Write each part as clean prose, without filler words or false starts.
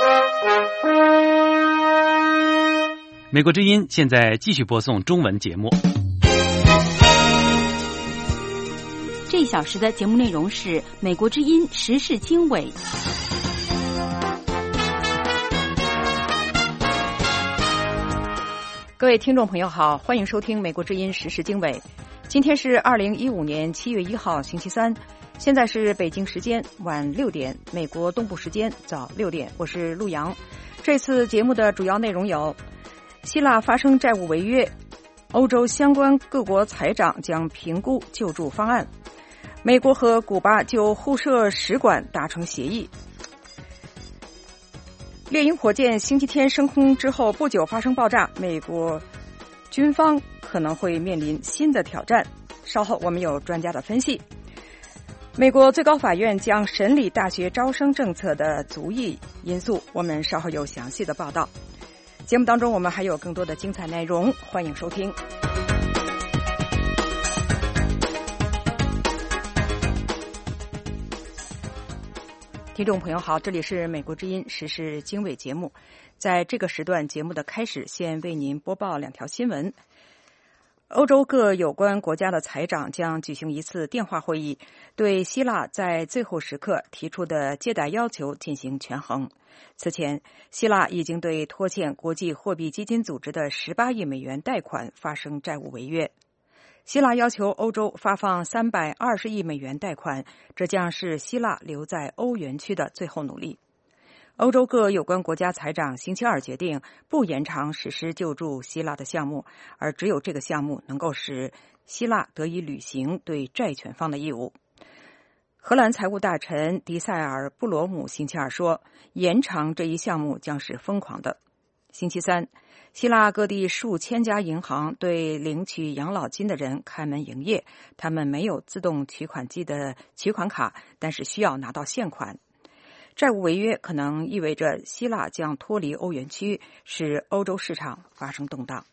美国之音现在继续播送中文节目。 这一小时的节目内容是美国之音时事经纬。 各位听众朋友好，欢迎收听美国之音时事经纬。今天是2015年7月1号星期三，现在是北京时间晚6点，美国东部时间早6点，我是陆洋。这次节目的主要内容有：希腊发生债务违约，欧洲相关各国财长将评估救助方案，美国和古巴就互设使馆达成协议，猎鹰火箭星期天升空之后不久发生爆炸，美国军方可能会面临新的挑战。稍后我们有专家的分析。美国最高法院将审理大学招生政策的族裔因素，我们稍后有详细的报道。节目当中我们还有更多的精彩内容，欢迎收听。听众朋友好，这里是美国之音时事经纬节目。在这个时段节目的开始，先为您播报2条新闻。欧洲各有关国家的财长将举行一次电话会议，对希腊在最后时刻提出的借贷要求进行权衡。此前，希腊已经对拖欠国际货币基金组织的18亿美元贷款发生债务违约。希腊要求欧洲发放320亿美元贷款，这将是希腊留在欧元区的最后努力。欧洲各有关国家财长星期二决定不延长实施救助希腊的项目，而只有这个项目能够使希腊得以履行对债权方的义务。荷兰财务大臣迪塞尔布罗姆星期二说，延长这一项目将是疯狂的。星期三，希腊各地数千家银行对领取养老金的人开门营业，他们没有自动取款机的取款卡，但是需要拿到现款。债务违约可能意味着希腊将脱离欧元区，使欧洲市场发生动荡。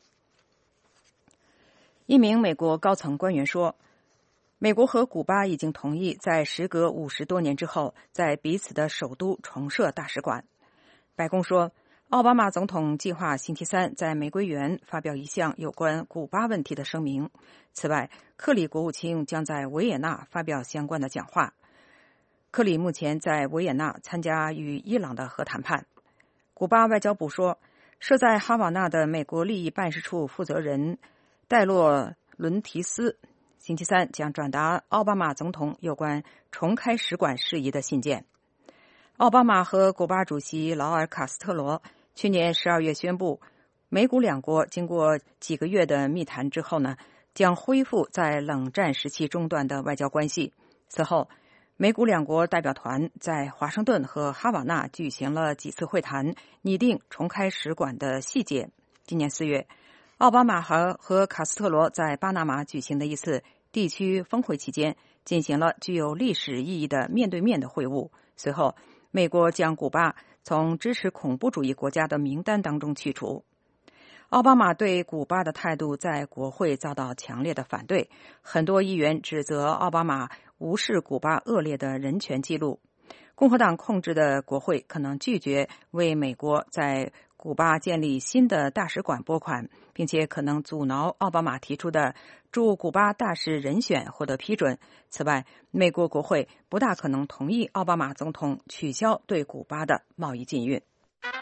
一名美国高层官员说，美国和古巴已经同意在时隔50多年之后，在彼此的首都重设大使馆。白宫说，奥巴马总统计划星期三在玫瑰园发表一项有关古巴问题的声明。此外，克里国务卿将在维也纳发表相关的讲话。克里目前在维也纳参加与伊朗的核谈判。古巴外交部说，设在哈瓦那的美国利益办事处负责人戴洛伦提斯星期三将转达奥巴马总统有关重开使馆事宜的信件。奥巴马和古巴主席劳尔·卡斯特罗去年12月宣布，美古两国经过几个月的密谈之后呢，将恢复在冷战时期中断的外交关系。此后，美古两国代表团在华盛顿和哈瓦那举行了几次会谈，拟定重开使馆的细节。今年4月，奥巴马和卡斯特罗在巴拿马举行的一次地区峰会期间，进行了具有历史意义的面对面的会晤。随后，美国将古巴从支持恐怖主义国家的名单当中去除。奥巴马对古巴的态度在国会遭到强烈的反对，很多议员指责奥巴马无视古巴恶劣的人权记录。共和党控制的国会可能拒绝为美国在古巴建立新的大使馆拨款，并且可能阻挠奥巴马提出的驻古巴大使人选获得批准。此外，美国国会不大可能同意奥巴马总统取消对古巴的贸易禁运。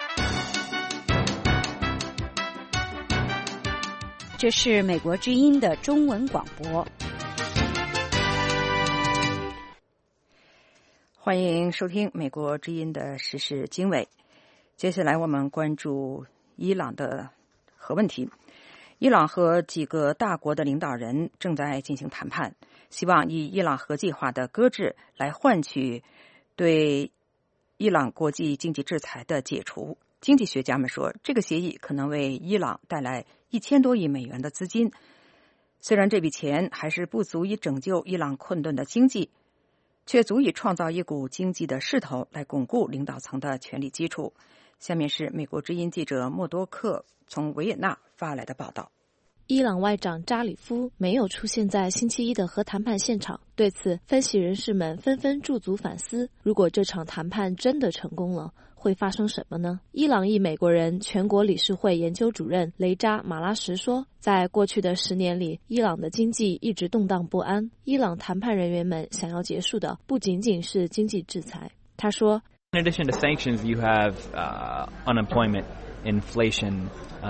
这是美国之音的中文广播。 欢迎收听美国之音的时事经纬。接下来我们关注伊朗的核问题。伊朗和几个大国的领导人正在进行谈判，希望以伊朗核计划的搁置来换取对伊朗国际经济制裁的解除。经济学家们说，这个协议可能为伊朗带来1000多亿美元的资金，虽然这笔钱还是不足以拯救伊朗困顿的经济，却足以创造一股经济的势头来巩固领导层的权力基础。下面是美国之音记者默多克从维也纳发来的报道。 伊朗外长扎里夫没有出现在星期一的核谈判现场，对此，分析人士们纷纷驻足反思：如果这场谈判真的成功了，会发生什么呢？伊朗裔美国人全国理事会研究主任雷扎马拉什说，在过去的10年里，伊朗的经济一直动荡不安。伊朗谈判人员们想要结束的不仅仅是经济制裁。他说 In addition to sanctions, you have unemployment, inflation,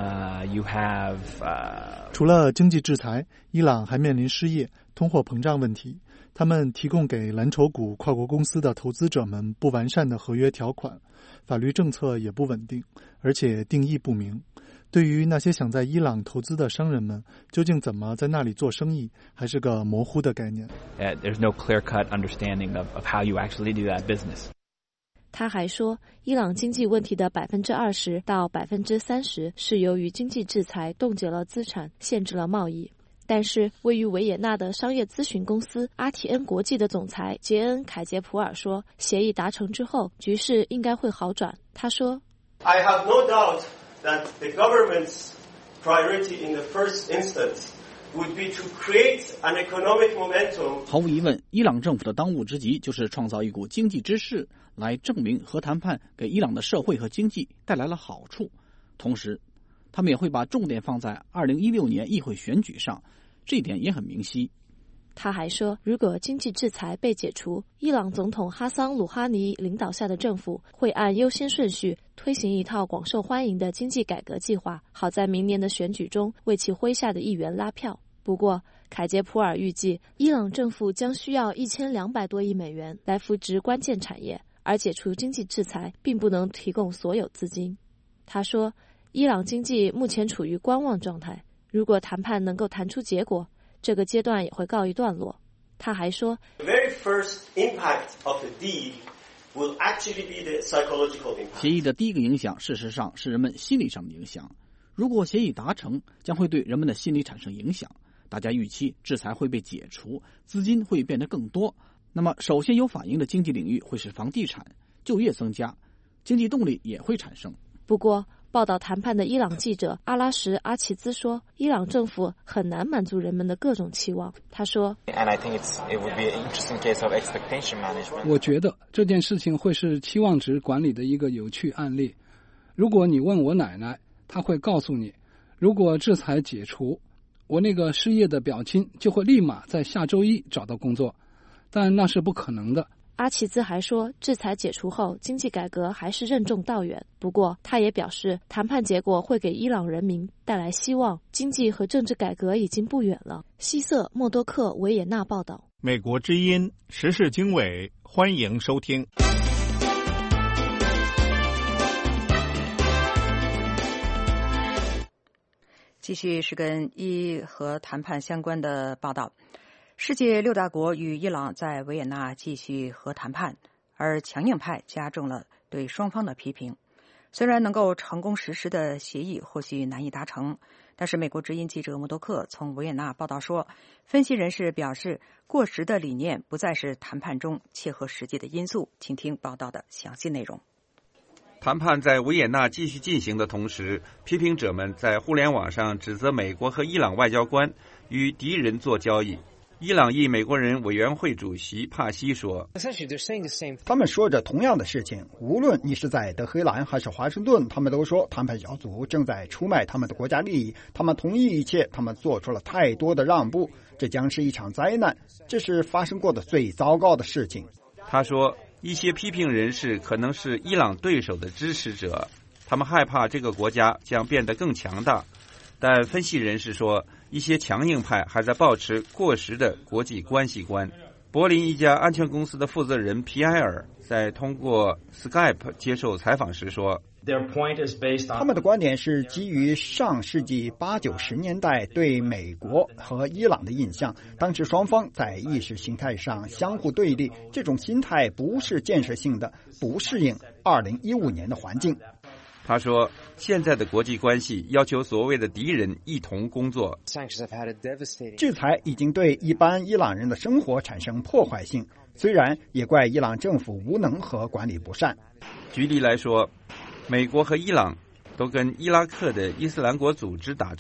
you have 除了经济制裁，伊朗还面临失业、通货膨胀问题。他们提供给蓝筹股跨国公司的投资者们不完善的合约条款，法律政策也不稳定，而且定义不明。对于那些想在伊朗投资的商人们，究竟怎么在那里做生意，还是个模糊的概念。 There's no clear-cut understanding of how you actually do that business. 他还说，伊朗经济问题的20%到30%是由于经济制裁冻结了资产，限制了贸易。但是，位于维也纳的商业咨询公司阿提恩国际的总裁杰恩·凯杰普尔说，协议达成之后，局势应该会好转。他说 I have no doubt that the government's priority in the first instance would be to create an economic momentum. 毫无疑问，伊朗政府的当务之急就是创造一股经济之势，来证明核谈判给伊朗的社会和经济带来了好处。同时，他们也会把重点放在2016年议会选举上，这一点也很明晰。 他还说，如果经济制裁被解除，伊朗总统哈桑·鲁哈尼领导下的政府会按优先顺序推行一套广受欢迎的经济改革计划，好在明年的选举中为其麾下的议员拉票。不过，凯杰普尔预计，伊朗政府将需要1200多亿美元来扶植关键产业，而解除经济制裁并不能提供所有资金。他说，伊朗经济目前处于观望状态，如果谈判能够谈出结果，这个阶段也会告一段落。他还说 The very first impact of the deal will actually be the psychological impact. 协议的第一个影响，事实上是人们心理上的影响。如果协议达成，将会对人们的心理产生影响。大家预期制裁会被解除，资金会变得更多。那么，首先有反应的经济领域会是房地产，就业增加，经济动力也会产生。 不过，报道谈判的伊朗记者阿拉什·阿齐兹说，伊朗政府很难满足人们的各种期望。他说我觉得这件事情会是期望值管理的一个有趣案例。如果你问我奶奶，她会告诉你，如果制裁解除，我那个失业的表亲就会立马在下周一找到工作，但那是不可能的。 阿齐兹还说，制裁解除后，经济改革还是任重道远。不过，他也表示，谈判结果会给伊朗人民带来希望，经济和政治改革已经不远了。西瑟莫多克维也纳报道。 美国之音时事经纬，欢迎收听。 继续是跟伊核谈判相关的报道。世界6大国与伊朗在维也纳继续核谈判，而强硬派加重了对双方的批评。虽然能够成功实施的协议或许难以达成，但是美国之音记者默多克从维也纳报道说，分析人士表示，过时的理念不再是谈判中切合实际的因素。请听报道的详细内容。 谈判在维也纳继续进行的同时，批评者们在互联网上指责美国和伊朗外交官与敌人做交易。伊朗裔美国人委员会主席帕西说， 他们说着同样的事情，无论你是在德黑兰还是华盛顿，他们都说谈判小组正在出卖他们的国家利益，他们同意一切，他们做出了太多的让步，这将是一场灾难，这是发生过的最糟糕的事情。 他说，一些批评人士可能是伊朗对手的支持者，他们害怕这个国家将变得更强大。但分析人士说，一些强硬派还在保持过时的国际关系观。柏林一家安全公司的负责人皮埃尔在通过 Skype 接受采访时说， 他们的观点是基于上世纪80、90年代对美国和伊朗的印象，当时双方在意识形态上相互对立，这种心态不是建设性的，不适应2015年的环境。 他说，现在的国际关系要求所谓的敌人一同工作。 制裁已经对一般伊朗人的生活产生破坏性，虽然也怪伊朗政府无能和管理不善。 举例来说，美国和伊朗都跟伊拉克的伊斯兰国组织打仗，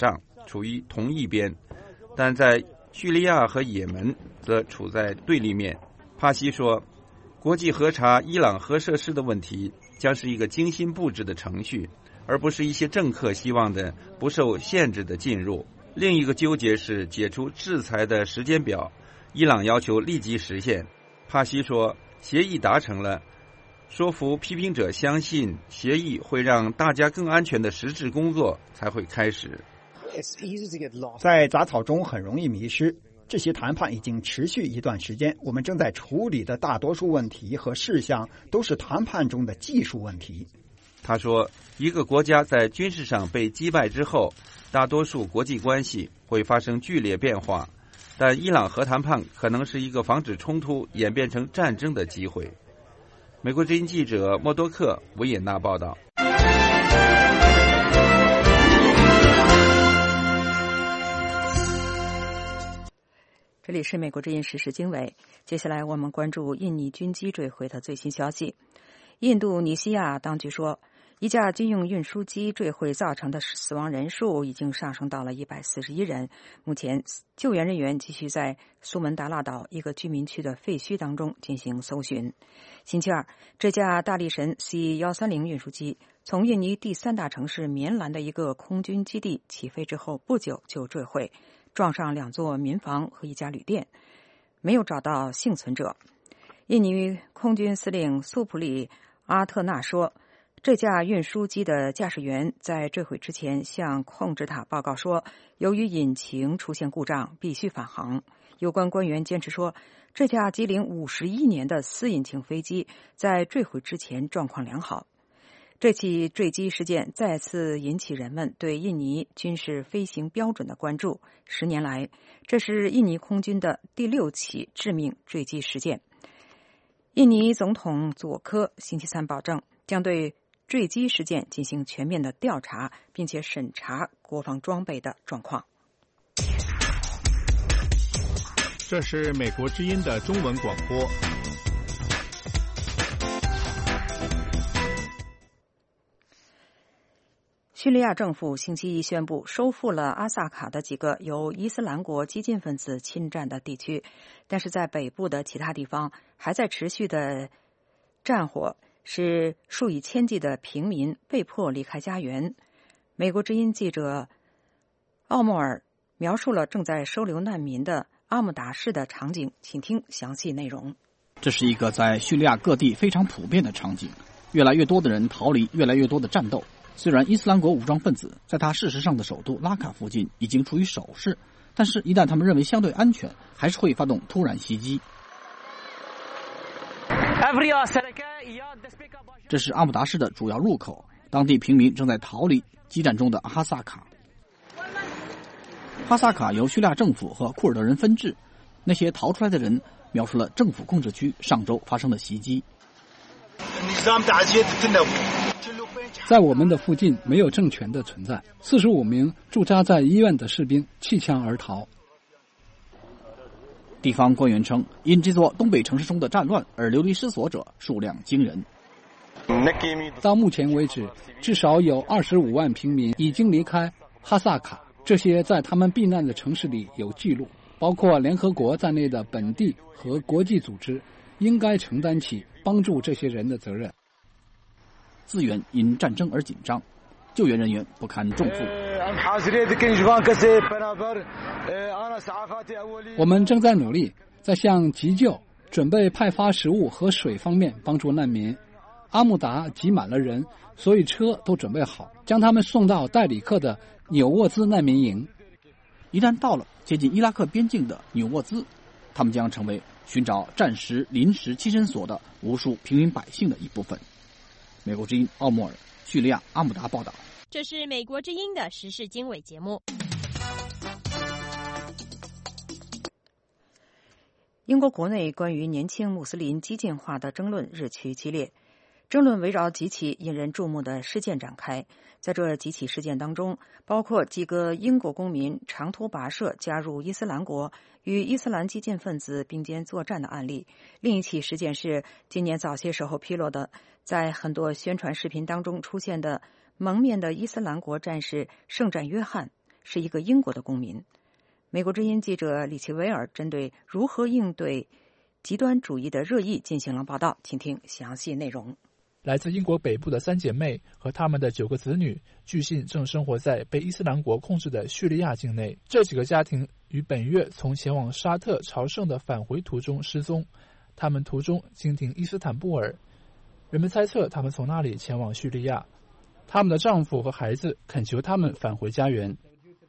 处于同一边，但在叙利亚和也门则处在对立面。帕西说，国际核查伊朗核设施的问题将是一个精心布置的程序，而不是一些政客希望的不受限制的进入。另一个纠结是解除制裁的时间表，伊朗要求立即实现。帕西说，协议达成了，说服批评者相信协议会让大家更安全的实质工作才会开始。 在杂草中很容易迷失，这些谈判已经持续一段时间，我们正在处理的大多数问题和事项都是谈判中的技术问题。 他说，一个国家在军事上被击败之后，大多数国际关系会发生剧烈变化，但伊朗核谈判可能是一个防止冲突演变成战争的机会。美国之音记者默多克·维也纳报道。 这里是美国之音时事经纬，接下来我们关注印尼军机坠毁的最新消息。印度尼西亚当局说，一架军用运输机坠毁造成的死亡人数已经上升到了141人。目前，救援人员继续在苏门答腊岛一个居民区的废墟当中进行搜寻。星期二，这架大力神 C-130 运输机从印尼第3大城市棉兰的一个空军基地起飞之后不久就坠毁，撞上2座民房和一家旅店，没有找到幸存者。印尼空军司令苏普里阿特纳说，这架运输机的驾驶员在坠毁之前向控制塔报告说，由于引擎出现故障，必须返航。有关官员坚持说，这架机龄51年的4引擎飞机在坠毁之前状况良好。这起坠机事件再次引起人们对印尼军事飞行标准的关注。10年来，这是印尼空军的第6起致命坠机事件。印尼总统佐科星期三保证，将对坠机事件进行全面的调查，并且审查国防装备的状况。 这是美国之音的中文广播。 叙利亚政府星期一宣布收复了阿萨卡的几个由伊斯兰国激进分子侵占的地区，但是在北部的其他地方还在持续的战火，使数以千计的平民被迫离开家园。美国之音记者奥莫尔描述了正在收留难民的阿姆达市的场景，请听详细内容。 这是一个在叙利亚各地非常普遍的场景，越来越多的人逃离越来越多的战斗。虽然伊斯兰国武装分子在他事实上的首都拉卡附近已经处于守势，但是一旦他们认为相对安全，还是会发动突然袭击。这是阿姆达市的主要入口，当地平民正在逃离激战中的哈萨卡。哈萨卡由叙利亚政府和库尔德人分治，那些逃出来的人描述了政府控制区上周发生的袭击。 在我们的附近没有政权的存在，45名驻扎在医院的士兵弃枪而逃。 地方官员称，因这座东北城市中的战乱而流离失所者数量惊人。 到目前为止，至少有25万平民已经离开哈萨卡，这些在他们避难的城市里有记录，包括联合国在内的本地和国际组织应该承担起帮助这些人的责任。 资源因战争而紧张，救援人员不堪重负。 我们正在努力，在向急救、准备派发食物和水方面帮助难民。阿姆达挤满了人，所以车都准备好，将他们送到代里克的纽沃兹难民营。 一旦到了接近伊拉克边境的纽沃兹，他们将成为寻找暂时临时栖身所的无数平民百姓的一部分。美国之音奥莫尔，叙利亚阿姆达报道。 这是美国之音的时事经纬节目。 英国国内关于年轻穆斯林激进化的争论日趋激烈，争论围绕几起引人注目的事件展开。在这几起事件当中，包括几个英国公民长途跋涉加入伊斯兰国，与伊斯兰激进分子并肩作战的案例。另一起事件是今年早些时候披露的，在很多宣传视频当中出现的蒙面的伊斯兰国战士圣战约翰是一个英国的公民。美国之音记者李奇维尔针对如何应对极端主义的热议进行了报道，请听详细内容。 来自英国北部的3姐妹和她们的9个子女，据信正生活在被伊斯兰国控制的叙利亚境内。这几个家庭于本月从前往沙特朝圣的返回途中失踪，他们途中经停伊斯坦布尔，人们猜测他们从那里前往叙利亚。他们的丈夫和孩子恳求他们返回家园。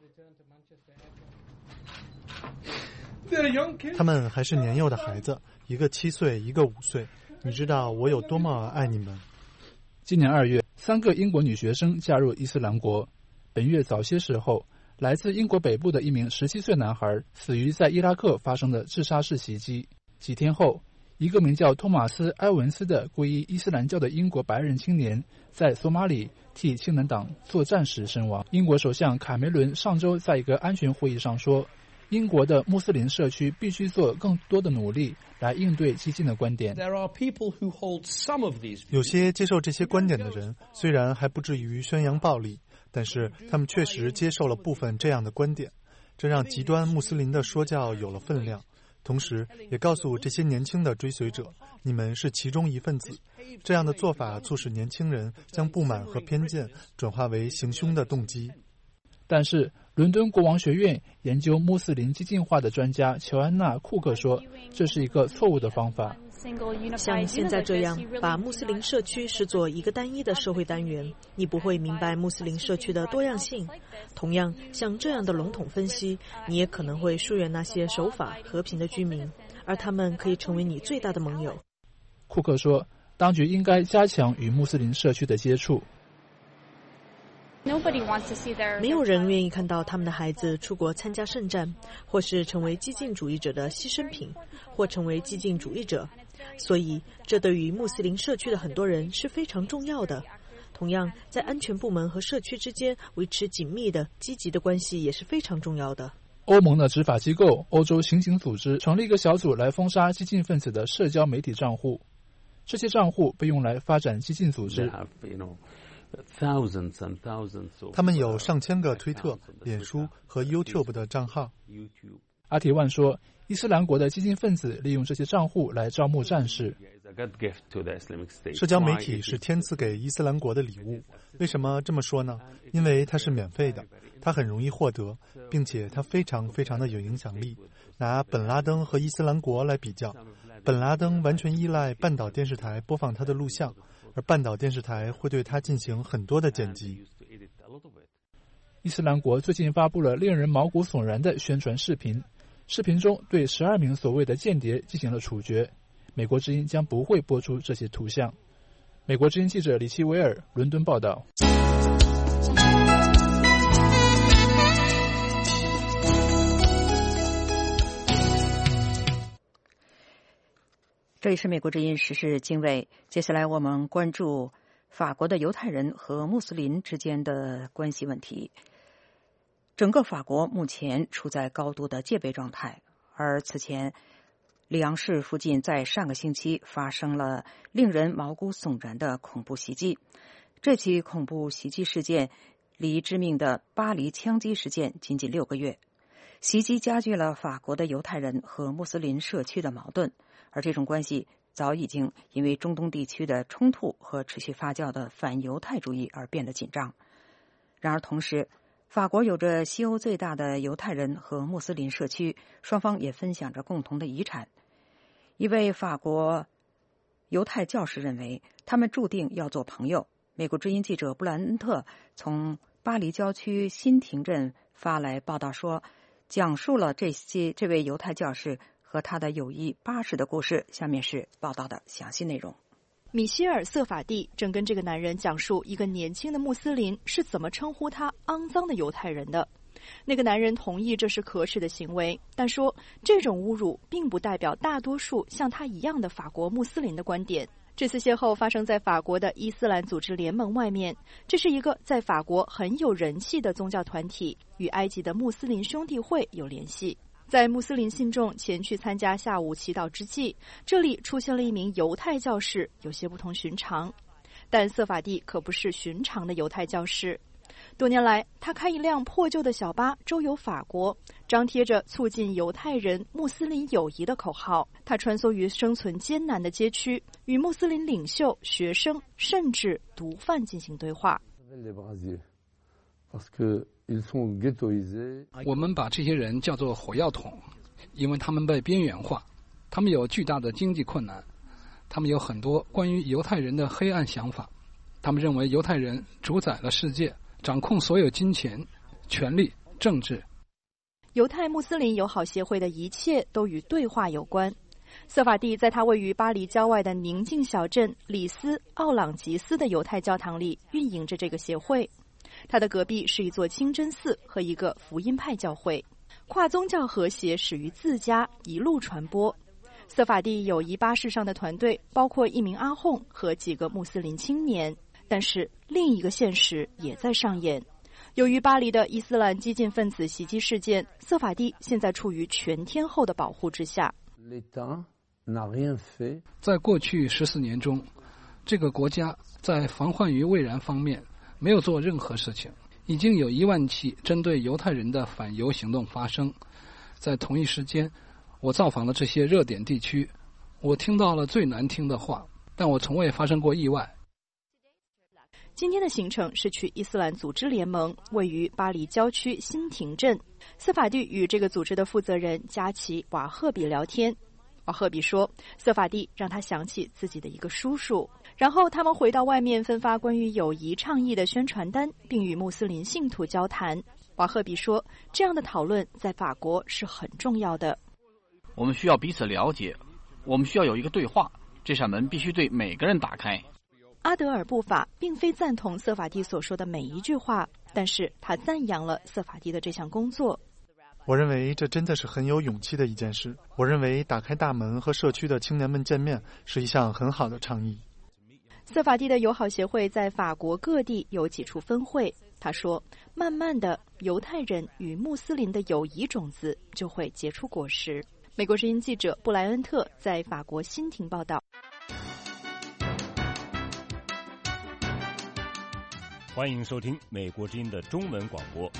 他们还是年幼的孩子，一个7岁，一个5岁。你知道我有多么爱你们。 今年2月，3个英国女学生加入伊斯兰国。本月早些时候，来自英国北部的一名17岁男孩死于在伊拉克发生的自杀式袭击。几天后，一个名叫托马斯·埃文斯的皈依伊斯兰教的英国白人青年在索马里替青年党作战时身亡。英国首相卡梅伦上周在一个安全会议上说，英国的穆斯林社区必须做更多的努力来应对激进的观点。 有些接受这些观点的人虽然还不至于宣扬暴力，但是他们确实接受了部分这样的观点，这让极端穆斯林的说教有了分量，同时也告诉这些年轻的追随者，你们是其中一份子。这样的做法促使年轻人将不满和偏见转化为行凶的动机。 但是伦敦国王学院研究穆斯林激进化的专家乔安娜·库克说，这是一个错误的方法。 像现在这样把穆斯林社区视作一个单一的社会单元，你不会明白穆斯林社区的多样性。同样，像这样的笼统分析，你也可能会疏远那些守法和平的居民，而他们可以成为你最大的盟友。 库克说，当局应该加强与穆斯林社区的接触。 没有人愿意看到他们的孩子出国参加圣战，或是成为激进主义者的牺牲品，或成为激进主义者。所以这对于穆斯林社区的很多人是非常重要的。同样，在安全部门和社区之间维持紧密的积极的关系也是非常重要的。 欧盟的执法机构欧洲刑警组织成立一个小组来封杀激进分子的社交媒体账户，这些账户被用来发展激进组织。 他们有上千个推特、脸书和 YouTube 的账号。 阿提万说，伊斯兰国的激进分子利用这些账户来招募战士。 社交媒体是天赐给伊斯兰国的礼物。为什么这么说呢？因为它是免费的，它很容易获得，并且它非常非常的有影响力。拿本拉登和伊斯兰国来比较，本拉登完全依赖半岛电视台播放他的录像，而半岛电视台会对他进行很多的剪辑。 伊斯兰国最近发布了令人毛骨悚然的宣传视频，视频中对12名所谓的间谍进行了处决。美国之音将不会播出这些图像。美国之音记者李奇维尔伦敦报道。 这里是美国之音时事经纬，接下来我们关注法国的犹太人和穆斯林之间的关系问题。整个法国目前处在高度的戒备状态，而此前里昂市附近在上个星期发生了令人毛骨悚然的恐怖袭击。这起恐怖袭击事件离致命的巴黎枪击事件仅仅6个月。袭击加剧了法国的犹太人和穆斯林社区的矛盾，而这种关系早已经因为中东地区的冲突和持续发酵的反犹太主义而变得紧张。然而同时，法国有着西欧最大的犹太人和穆斯林社区，双方也分享着共同的遗产。一位法国犹太教士认为，他们注定要做朋友。美国之音记者布兰恩特从巴黎郊区新廷镇发来报道说，讲述了这位犹太教士和他的友谊80的故事。下面是报道的详细内容。 米歇尔·瑟法蒂正跟这个男人讲述一个年轻的穆斯林是怎么称呼他肮脏的犹太人的。那个男人同意这是可耻的行为，但说这种侮辱并不代表大多数像他一样的法国穆斯林的观点。这次邂逅发生在法国的伊斯兰组织联盟外面，这是一个在法国很有人气的宗教团体，与埃及的穆斯林兄弟会有联系。在穆斯林信众前去参加下午祈祷之际，这里出现了一名犹太教士，有些不同寻常。但瑟法蒂可不是寻常的犹太教士。 多年来，他开一辆破旧的小巴周游法国，张贴着促进犹太人、穆斯林友谊的口号。他穿梭于生存艰难的街区，与穆斯林领袖、学生甚至毒贩进行对话。 我们把这些人叫做火药桶，因为他们被边缘化，他们有巨大的经济困难，他们有很多关于犹太人的黑暗想法，他们认为犹太人主宰了世界，掌控所有金钱、权力、政治。 犹太穆斯林友好协会的一切都与对话有关。瑟法蒂在他位于巴黎郊外的宁静小镇里斯奥朗吉斯的犹太教堂里运营着这个协会。他的隔壁是一座清真寺和一个福音派教会。跨宗教和谐始于自家，一路传播。瑟法蒂友谊巴士上的团队包括一名阿訇和几个穆斯林青年，但是另一个现实也在上演。由于巴黎的伊斯兰激进分子袭击事件，瑟法蒂现在处于全天候的保护之下。 在过去14年中，这个国家在防患于未然方面没有做任何事情。已经有1万起针对犹太人的反犹行动发生。在同一时间，我造访了这些热点地区，我听到了最难听的话，但我从未发生过意外。 今天的行程是去伊斯兰组织联盟位于巴黎郊区新亭镇。瑟法蒂与这个组织的负责人加奇瓦赫比聊天。瓦赫比说，瑟法蒂让他想起自己的一个叔叔。然后他们回到外面分发关于友谊倡议的宣传单，并与穆斯林信徒交谈。瓦赫比说，这样的讨论在法国是很重要的。 我们需要彼此了解，我们需要有一个对话，这扇门必须对每个人打开。 阿德尔布法并非赞同瑟法蒂所说的每一句话，但是他赞扬了瑟法蒂的这项工作。 我认为这真的是很有勇气的一件事。我认为打开大门和社区的青年们见面是一项很好的倡议。 瑟法蒂的友好协会在法国各地有几处分会。他说，慢慢的，犹太人与穆斯林的友谊种子就会结出果实。美国之音记者布莱恩特在法国新亭报道。 欢迎收听美国之音的中文广播。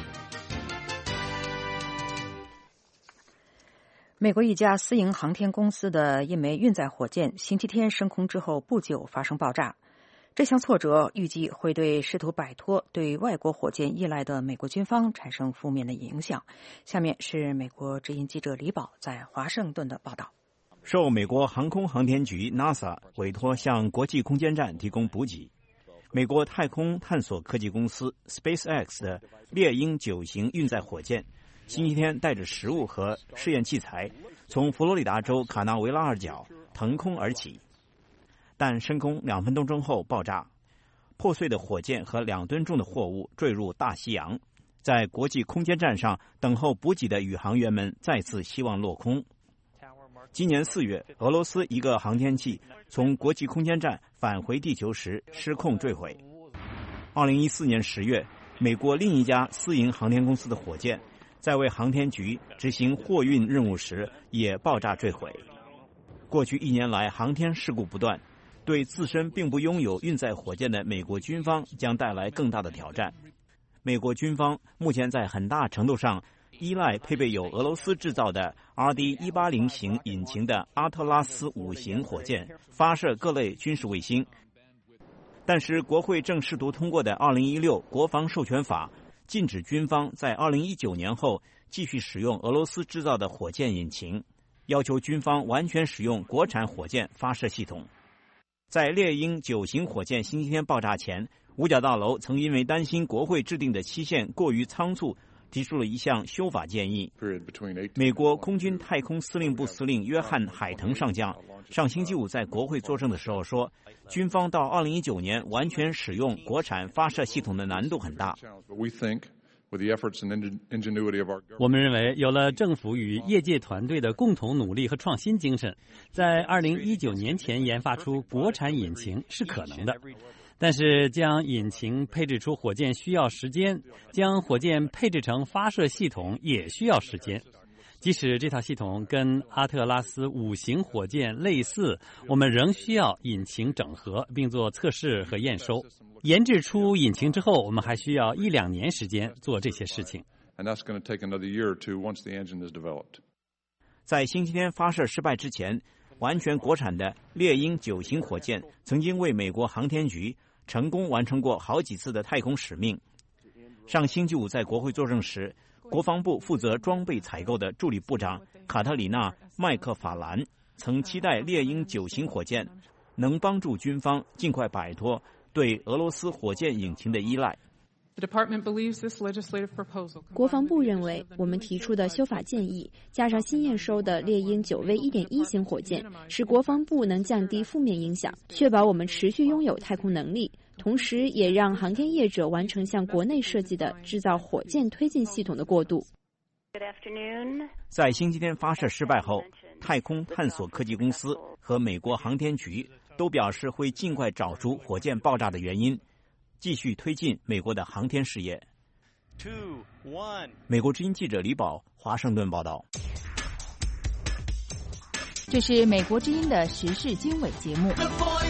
美国一家私营航天公司的一枚运载火箭星期天升空之后不久发生爆炸。这项挫折预计会对试图摆脱对外国火箭依赖的美国军方产生负面的影响。下面是美国之音记者李宝在华盛顿的报道。 受美国航空航天局 NASA 委托向国际空间站提供补给，美国太空探索科技公司 SpaceX 的猎鹰9型运载火箭星期天带着食物和试验器材从佛罗里达州卡纳维拉尔角腾空而起，但升空2分多钟后爆炸，破碎的火箭和2吨重的货物坠入大西洋。在国际空间站上等候补给的宇航员们再次希望落空。今年4月，俄罗斯一个航天器从国际空间站返回地球时失控坠毁。2014年10月，美国另一家私营航天公司的火箭在为航天局执行货运任务时也爆炸坠毁。过去1年来，航天事故不断，对自身并不拥有运载火箭的美国军方将带来更大的挑战。美国军方目前在很大程度上依赖配备有俄罗斯制造的 RD-180 型引擎的阿特拉斯5型火箭发射各类军事卫星。但是国会正试图通过的2016国防授权法禁止军方在2019年后继续使用俄罗斯制造的火箭引擎，要求军方完全使用国产火箭发射系统。在猎鹰9型火箭星期天爆炸前，五角大楼曾因为担心国会制定的期限过于仓促，提出了一项修法建议。美国空军太空司令部司令约翰·海腾上将上星期五在国会作证的时候说，军方到2019年完全使用国产发射系统的难度很大。 我们认为，有了政府与业界团队的共同努力和创新精神，在2019年前研发出国产引擎是可能的。但是将引擎配置出火箭需要时间，将火箭配置成发射系统也需要时间。 即使这套系统跟阿特拉斯5型火箭类似，我们仍需要引擎整合，并做测试和验收。研制出引擎之后，我们还需要1-2年时间做这些事情。 在星期天发射失败之前，完全国产的猎鹰9型火箭曾经为美国航天局成功完成过好几次的太空使命。上星期五在国会作证时，国防部负责装备采购的助理部长卡特里娜·麦克法兰曾期待猎鹰9型火箭能帮助军方尽快摆脱对俄罗斯火箭引擎的依赖。 国防部认为，我们提出的修法建议，加上新验收的猎鹰9V 1.1型火箭，使国防部能降低负面影响，确保我们持续拥有太空能力，同时也让航天业者完成向国内设计的制造火箭推进系统的过渡。 在星期天发射失败后，太空探索科技公司和美国航天局都表示会尽快找出火箭爆炸的原因，继续推进美国的航天事业。美国之音记者李宝，华盛顿报道。 这是美国之音的时事经纬节目。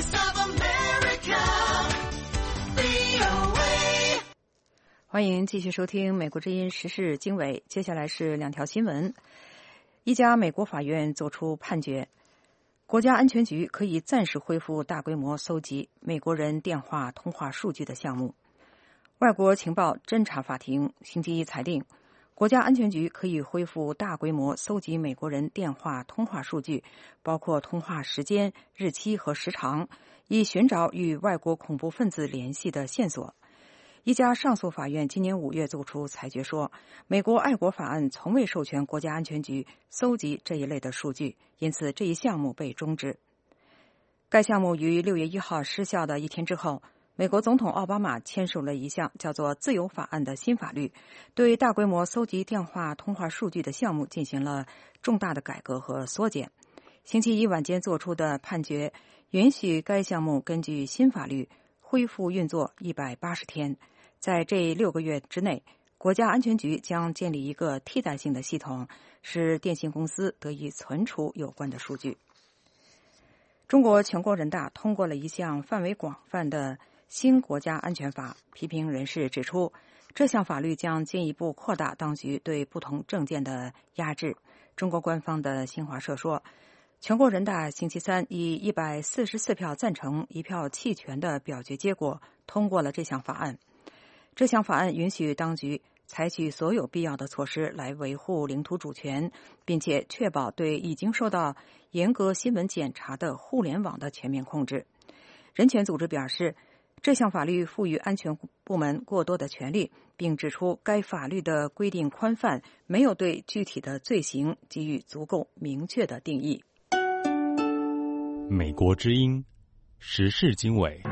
欢迎继续收听美国之音时事经纬，接下来是2条新闻。一家美国法院作出判决，国家安全局可以暂时恢复大规模搜集美国人电话通话数据的项目。外国情报侦察法庭星期一裁定，国家安全局可以恢复大规模搜集美国人电话通话数据，包括通话时间、日期和时长，以寻找与外国恐怖分子联系的线索。一家上诉法院今年5月作出裁决说，美国爱国法案从未授权国家安全局搜集这一类的数据，因此这一项目被终止。该项目于6月1号失效的一天之后，美国总统奥巴马签署了一项叫做自由法案的新法律，对大规模搜集电话通话数据的项目进行了重大的改革和缩减。星期一晚间作出的判决允许该项目根据新法律恢复运作180天，在这6个月之内，国家安全局将建立一个替代性的系统，使电信公司得以存储有关的数据。中国全国人大通过了一项范围广泛的新国家安全法，批评人士指出，这项法律将进一步扩大当局对不同政见的压制。中国官方的新华社说，全国人大星期三以144票赞成、1票弃权的表决结果通过了这项法案。这项法案允许当局采取所有必要的措施来维护领土主权，并且确保对已经受到严格新闻检查的互联网的全面控制。人权组织表示，这项法律赋予安全部门过多的权利，并指出该法律的规定宽泛，没有对具体的罪行给予足够明确的定义。 美国之音时事经纬。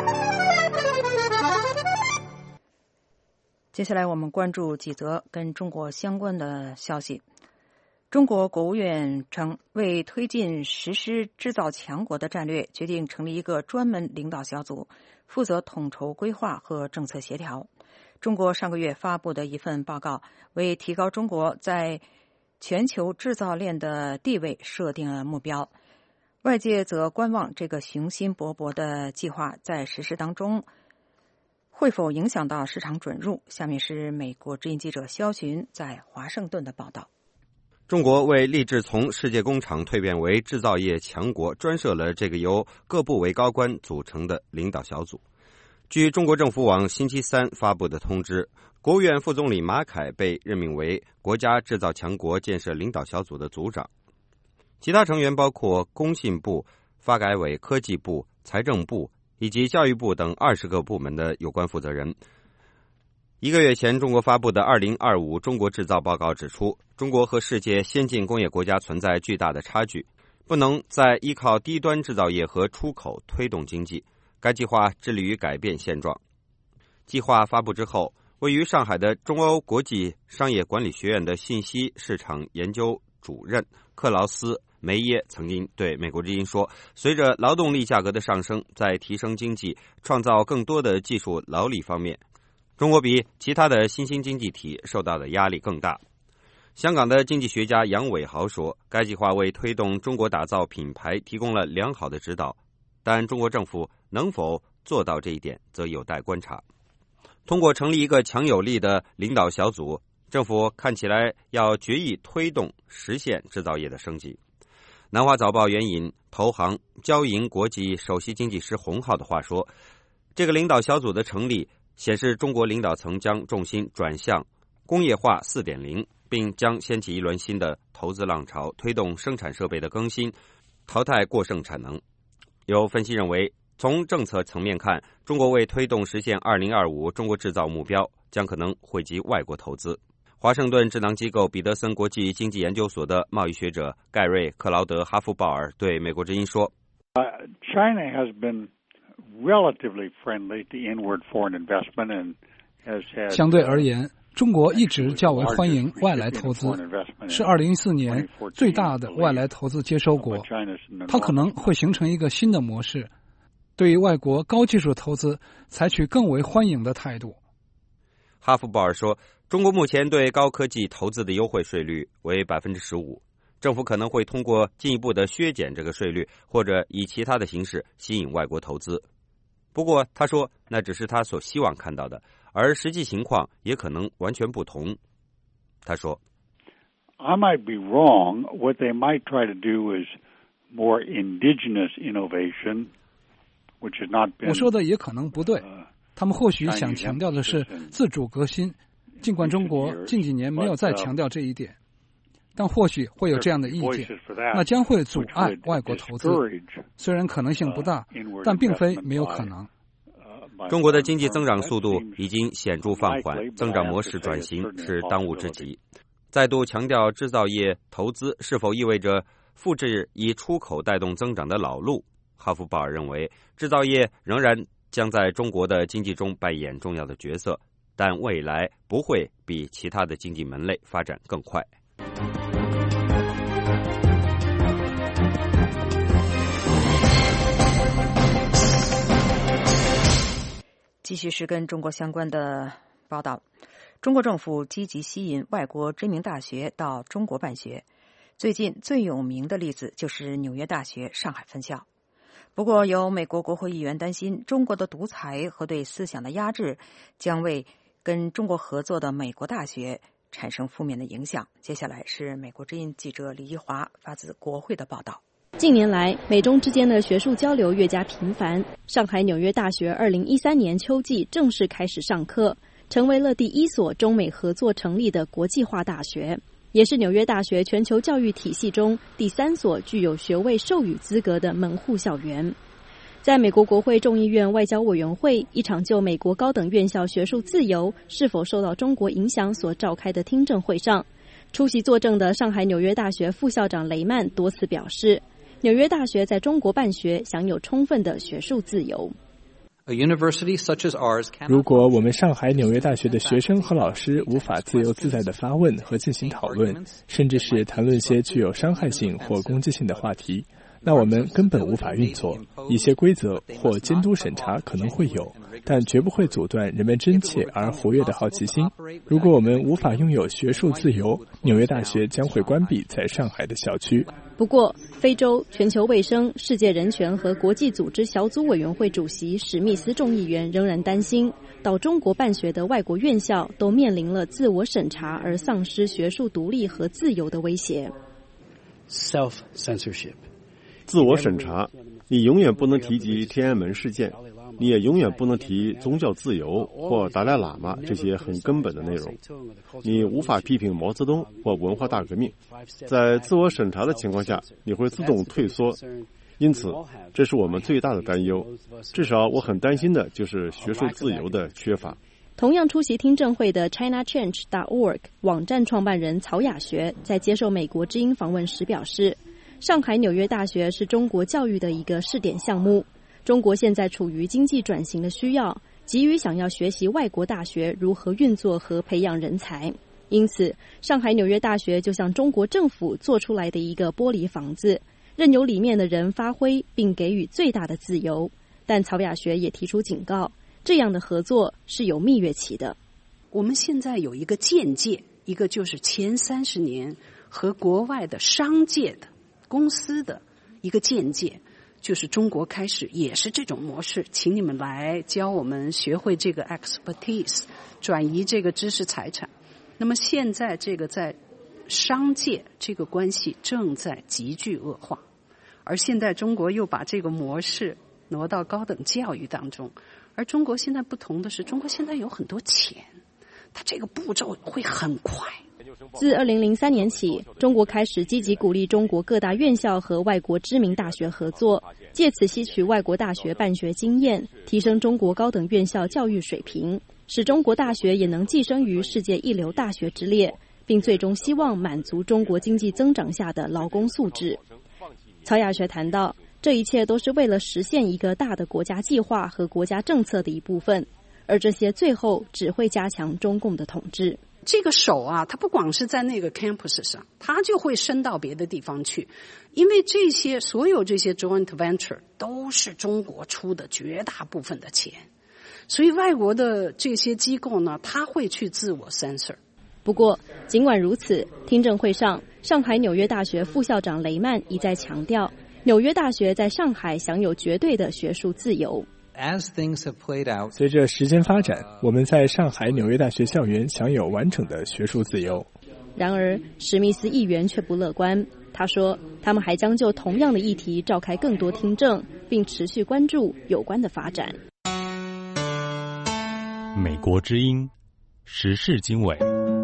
接下来我们关注几则跟中国相关的消息。中国国务院称，为推进实施制造强国的战略，决定成立一个专门领导小组，负责统筹规划和政策协调。中国上个月发布的一份报告，为提高中国在全球制造链的地位设定了目标。外界则观望这个雄心勃勃的计划在实施当中会否影响到市场准入。下面是美国之音记者肖群在华盛顿的报道。 中国为立志从世界工厂蜕变为制造业强国，专设了这个由各部委高官组成的领导小组。据中国政府网星期三发布的通知，国务院副总理马凯被任命为国家制造强国建设领导小组的组长。其他成员包括工信部、发改委、科技部、财政部以及教育部等20个部门的有关负责人。1个月前，中国发布的2025中国制造报告指出，中国和世界先进工业国家存在巨大的差距，不能再依靠低端制造业和出口推动经济。该计划致力于改变现状。计划发布之后，位于上海的中欧国际商业管理学院的信息市场研究主任克劳斯梅耶曾经对美国之音说，随着劳动力价格的上升，在提升经济、创造更多的技术劳力方面，中国比其他的新兴经济体受到的压力更大。 香港的经济学家杨伟豪说，该计划为推动中国打造品牌提供了良好的指导，但中国政府能否做到这一点则有待观察。通过成立一个强有力的领导小组，政府看起来要决意推动实现制造业的升级。南华早报援引投行交银国际首席经济师洪浩的话说，这个领导小组的成立显示中国领导层将重心转向工业化 4.0， 并将掀起一轮新的投资浪潮，推动生产设备的更新，淘汰过剩产能。有分析认为，从政策层面看，中国为推动实现2025中国制造目标，将可能惠及外国投资。华盛顿智囊机构彼得森国际经济研究所的贸易学者盖瑞·克劳德·哈夫鲍尔对美国之音说 China has been relatively friendly to inward foreign investment and has had 相对而言，中国一直较为欢迎外来投资，是2014年最大的外来投资接收国。它可能会形成一个新的模式，对于外国高技术投资采取更为欢迎的态度。 哈夫鲍尔说，中国目前对高科技投资的优惠税率为 15%， 政府可能会通过进一步的削减这个税率，或者以其他的形式吸引外国投资。不过他说，那只是他所希望看到的，而实际情况也可能完全不同。他说 I might be wrong. What they might try to do is more indigenous innovation, which has not been 我说的也可能不对，他们或许想强调的是自主革新，尽管中国近几年没有再强调这一点，但或许会有这样的意见，那将会阻碍外国投资。虽然可能性不大，但并非没有可能。 中国的经济增长速度已经显著放缓，增长模式转型是当务之急。再度强调制造业投资是否意味着复制以出口带动增长的老路，哈夫鲍尔认为，制造业仍然将在中国的经济中扮演重要的角色，但未来不会比其他的经济门类发展更快。 继续是跟中国相关的报道。中国政府积极吸引外国知名大学到中国办学，最近最有名的例子就是纽约大学上海分校。不过有美国国会议员担心，中国的独裁和对思想的压制将为跟中国合作的美国大学产生负面的影响。接下来是美国之音记者李一华发自国会的报道。 近年来，美中之间的学术交流越加频繁。上海纽约大学2013年秋季正式开始上课，成为了第一所中美合作成立的国际化大学，也是纽约大学全球教育体系中第3所具有学位授予资格的门户校园。在美国国会众议院外交委员会一场就美国高等院校学术自由是否受到中国影响所召开的听证会上，出席作证的上海纽约大学副校长雷曼多次表示，纽约大学在中国办学享有充分的学术自由。 如果我们上海纽约大学的学生和老师无法自由自在地发问和进行讨论，甚至是谈论些具有伤害性或攻击性的话题，那我们根本无法运作。一些规则或监督审查可能会有，但绝不会阻断人们真切而活跃的好奇心。如果我们无法拥有学术自由，纽约大学将会关闭在上海的校区。 不过，非洲、全球卫生、世界人权和国际组织小组委员会主席史密斯众议员仍然担心，到中国办学的外国院校都面临了自我审查而丧失学术独立和自由的威胁。 Self-censorship， 自我审查，你永远不能提及天安门事件，你也永远不能提宗教自由或达赖喇嘛这些很根本的内容。你无法批评毛泽东或文化大革命。在自我审查的情况下，你会自动退缩。因此，这是我们最大的担忧。至少我很担心的就是学术自由的缺乏。 同样出席听证会的 ChinaChange.org 网站创办人曹雅学在接受美国之音访问时表示，上海纽约大学是中国教育的一个试点项目。中国现在处于经济转型的需要，急于想要学习外国大学如何运作和培养人才。因此，上海纽约大学就像中国政府做出来的一个玻璃房子，任由里面的人发挥并给予最大的自由。但曹雅学也提出警告，这样的合作是有蜜月期的。 我们现在有一个间界， 一个就是前30年和国外的商界的公司的一个见解，就是中国开始也是这种模式，请你们来教我们学会这个 expertise， 转移这个知识财产。那么现在这个在商界这个关系正在急剧恶化，而现在中国又把这个模式挪到高等教育当中，而中国现在不同的是，中国现在有很多钱，它这个步骤会很快。 自2003年起，中国开始积极鼓励中国各大院校和外国知名大学合作，借此吸取外国大学办学经验，提升中国高等院校教育水平，使中国大学也能跻身于世界一流大学之列，并最终希望满足中国经济增长下的劳工素质。曹雅学谈到，这一切都是为了实现一个大的国家计划和国家政策的一部分，而这些最后只会加强中共的统治。 这个手啊，它不光是在那个 campus 上，它就会伸到别的地方去，因为所有这些 joint venture 都是中国出的绝大部分的钱，所以外国的这些机构呢，它会去自我 censor。 不过，尽管如此，听证会上，上海纽约大学副校长雷曼一再强调，纽约大学在上海享有绝对的学术自由。 随着时间发展，我们在上海纽约大学校园享有完整的学术自由。 然而，史密斯议员却不乐观。他说，他们还将就同样的议题召开更多听证，并持续关注有关的发展。 美国之音时事经纬。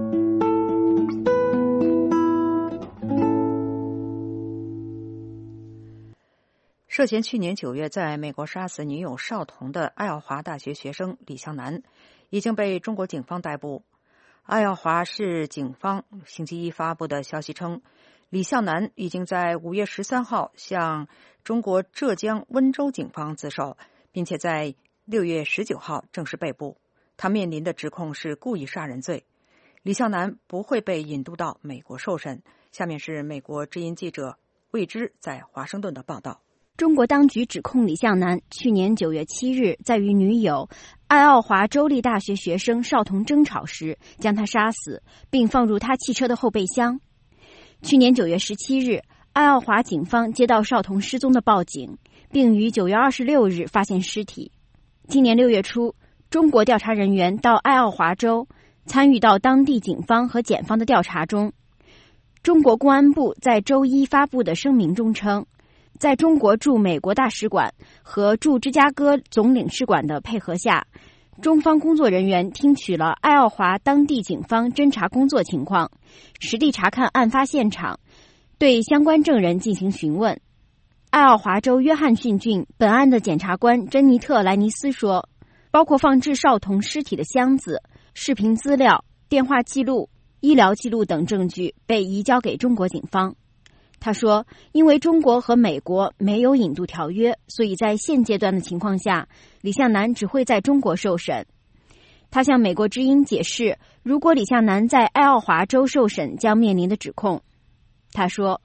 涉嫌去年9月在美国杀死女友邵彤的爱奥华大学学生李向南已经被中国警方逮捕。爱奥华市警方星期一发布的消息称，李向南已经在5月13号向中国浙江温州警方自首，并且在6月19号正式被捕。他面临的指控是故意杀人罪。李向南不会被引渡到美国受审。下面是美国之音记者魏之在华盛顿的报道。 中国当局指控李向南去年9月7日在与女友爱奥华州立大学学生邵彤争吵时将他杀死，并放入他汽车的后备箱。去年9月17日，爱奥华警方接到邵彤失踪的报警，并于9月26日发现尸体。今年6月初，中国调查人员到爱奥华州，参与到当地警方和检方的调查中。中国公安部在周一发布的声明中称，在中国驻美国大使馆和驻芝加哥总领事馆的配合下，中方工作人员听取了爱奥华当地警方侦查工作情况，实地查看案发现场，对相关证人进行询问。爱奥华州约翰逊郡本案的检察官珍妮特·莱尼斯说，包括放置邵彤尸体的箱子、视频资料、电话记录、医疗记录等证据被移交给中国警方。他说，因为中国和美国没有引渡条约，所以在现阶段的情况下，李向南只会在中国受审。他向美国之音解释，如果李向南在爱奥华州受审将面临的指控。他说，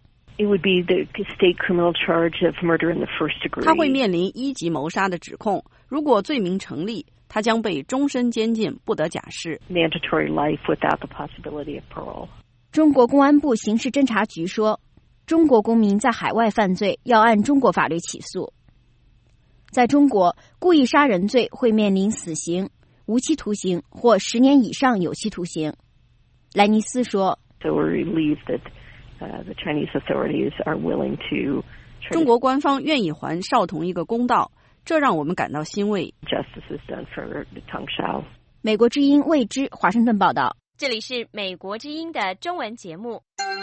他会面临1级谋杀的指控，如果罪名成立，他将被终身监禁，不得假释。 中国公安部刑事侦查局说，中国公民在海外犯罪要按中国法律起诉。在中国，故意杀人罪会面临死刑、无期徒刑或10年以上有期徒刑。莱尼斯说， 中国官方愿意还邵彤一个公道，这让我们感到欣慰。 美国之音魏之华盛顿报道。 这里是美国之音的中文节目。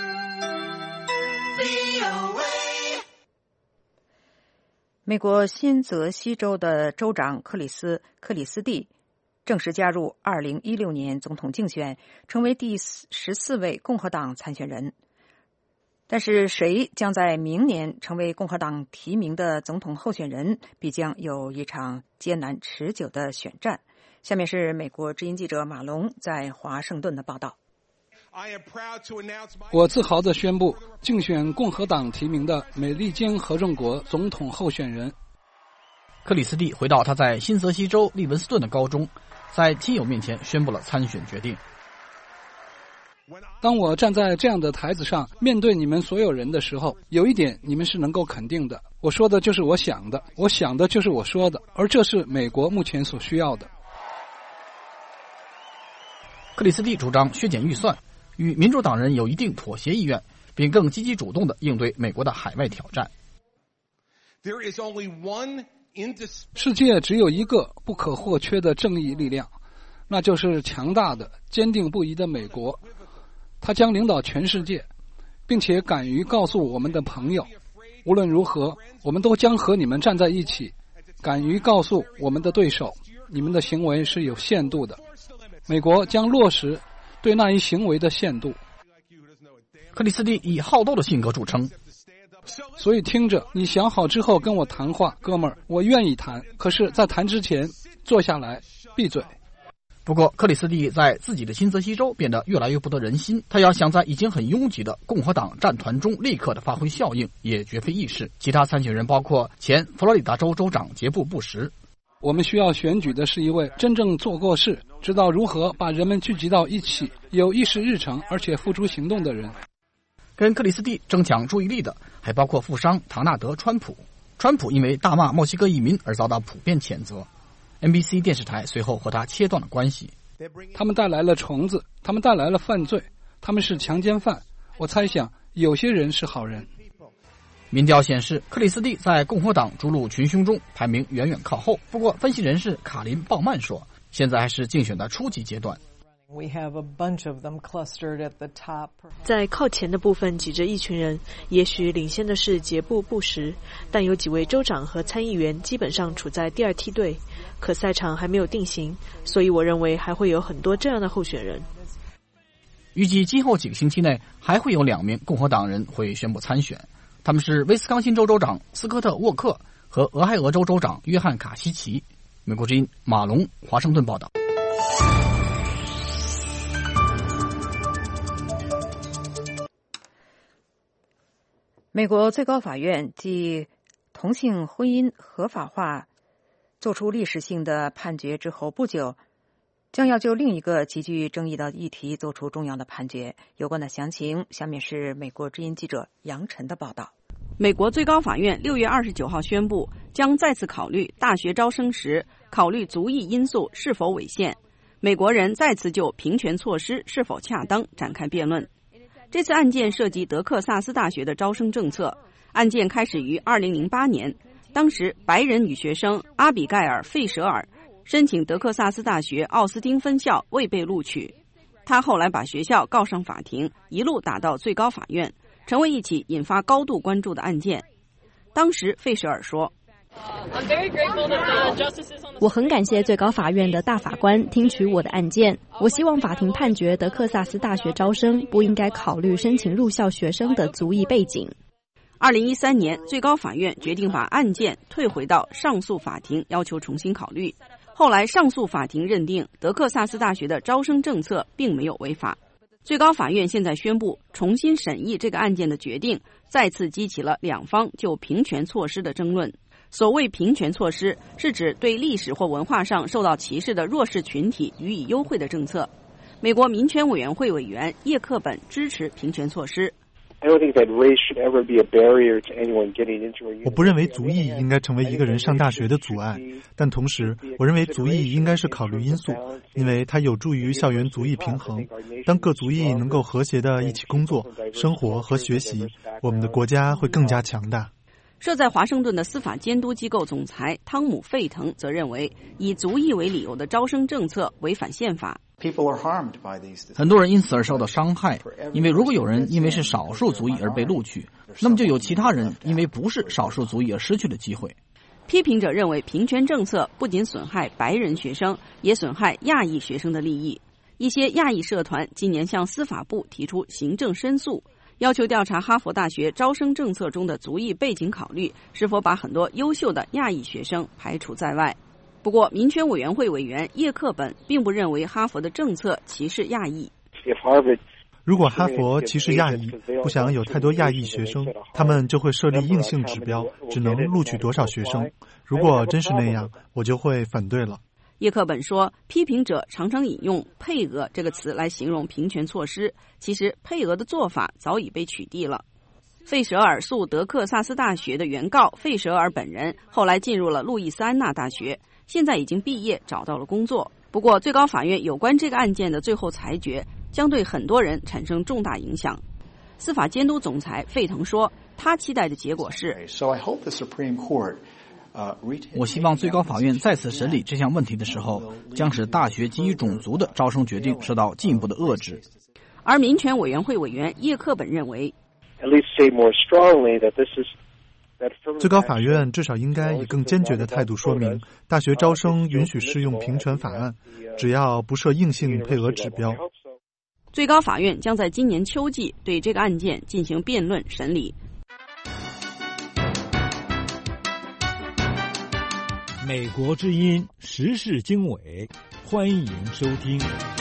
美国新泽西州的州长克里斯蒂正式加入2016年总统竞选，成为第14位共和党参选人。但是谁将在明年成为共和党提名的总统候选人，必将有一场艰难持久的选战。下面是美国之音记者马龙在华盛顿的报道。 我自豪地宣布竞选共和党提名的美利坚合众国总统候选人。 克里斯蒂回到他在新泽西州利文斯顿的高中，在亲友面前宣布了参选决定。 当我站在这样的台子上面对你们所有人的时候，有一点你们是能够肯定的，我说的就是我想的，我想的就是我说的，而这是美国目前所需要的。 克里斯蒂主张削减预算，与民主党人有一定妥协意愿，并更积极主动地应对美国的海外挑战。 世界只有一个不可或缺的正义力量，那就是强大的、坚定不移的美国。它将领导全世界，并且敢于告诉我们的朋友，无论如何，我们都将和你们站在一起。敢于告诉我们的对手，你们的行为是有限度的。美国将落实对那一行为的限度。 克里斯蒂以好斗的性格著称， 所以听着，你想好之后跟我谈话，哥们儿，我愿意谈。可是，在谈之前，坐下来，闭嘴。 不过，克里斯蒂在自己的新泽西州变得越来越不得人心。他要想在已经很拥挤的共和党战团中立刻的发挥效应，也绝非易事。其他参选人包括前佛罗里达州州长杰布·布什。 我们需要选举的是一位真正做过事，知道如何把人们聚集到一起，有议事日程，而且付诸行动的人。 跟克里斯蒂争抢注意力的还包括富商唐纳德·川普。川普因为大骂墨西哥移民而遭到普遍谴责。NBC 电视台随后和他切断了关系。 他们带来了虫子，他们带来了犯罪，他们是强奸犯。我猜想有些人是好人。 民调显示，克里斯蒂在共和党逐鹿群雄中排名远远靠后。不过，分析人士卡林·鲍曼说，现在还是竞选的初级阶段。 在靠前的部分挤着一群人，也许领先的是杰布·布什，但有几位州长和参议员基本上处在第二梯队，可赛场还没有定型，所以我认为还会有很多这样的候选人。 预计今后几个星期内还会有2名共和党人会宣布参选，他们是威斯康星州州长斯科特·沃克和俄亥俄州州长约翰·卡西奇。美国之音马龙华盛顿报道。 美国最高法院继同性婚姻合法化做出历史性的判决之后不久，将要就另一个极具争议的议题做出重要的判决。有关的详情，下面是美国之音记者杨晨的报道。 美国最高法院6月29号宣布，将再次考虑大学招生时考虑族裔因素是否违宪。美国人再次就平权措施是否恰当展开辩论。这次案件涉及德克萨斯大学的招生政策。案件开始于2008年，当时白人女学生阿比盖尔·费舍尔申请德克萨斯大学奥斯汀分校未被录取，她后来把学校告上法庭，一路打到最高法院，成为一起引发高度关注的案件。当时费舍尔说， 我很感谢最高法院的大法官听取我的案件。我希望法庭判决德克萨斯大学招生不应该考虑申请入校学生的族裔背景。 2013年，最高法院决定把案件退回到上诉法庭，要求重新考虑。后来，上诉法庭认定德克萨斯大学的招生政策并没有违法。最高法院现在宣布重新审议这个案件的决定，再次激起了两方就平权措施的争论。所谓平权措施，是指对历史或文化上受到歧视的弱势群体予以优惠的政策。美国民权委员会委员叶克本支持平权措施。 我不认为族裔应该成为一个人上大学的阻碍，但同时我认为族裔应该是考虑因素，因为它有助于校园族裔平衡。当各族裔能够和谐地一起工作、生活和学习，我们的国家会更加强大。 设在华盛顿的司法监督机构总裁汤姆·费腾则认为，以族裔为理由的招生政策违反宪法。 很多人因此而受到伤害，因为如果有人因为是少数族裔而被录取，那么就有其他人因为不是少数族裔而失去了机会。 批评者认为，平权政策不仅损害白人学生，也损害亚裔学生的利益。一些亚裔社团今年向司法部提出行政申诉，要求调查哈佛大学招生政策中的族裔背景考虑是否把很多优秀的亚裔学生排除在外。不过，民权委员会委员叶克本并不认为哈佛的政策歧视亚裔。 如果哈佛歧视亚裔，不想有太多亚裔学生，他们就会设立硬性指标，只能录取多少学生。如果真是那样，我就会反对了。 叶克本说，批评者常常引用“配额”这个词来形容平权措施，其实配额的做法早已被取缔了。费舍尔诉德克萨斯大学的原告费舍尔本人后来进入了路易斯安那大学，现在已经毕业，找到了工作。不过，最高法院有关这个案件的最后裁决将对很多人产生重大影响。司法监督总裁费腾说，他期待的结果是我希望最高法院再次审理这项问题的时候，将使大学基于种族的招生决定受到进一步的遏制。 而民权委员会委员叶克本认为， 最高法院至少应该以更坚决的态度说明，大学招生允许适用平权法案，只要不设硬性配额指标。 最高法院将在今年秋季对这个案件进行辩论审理。 美国之音时事经纬，欢迎收听。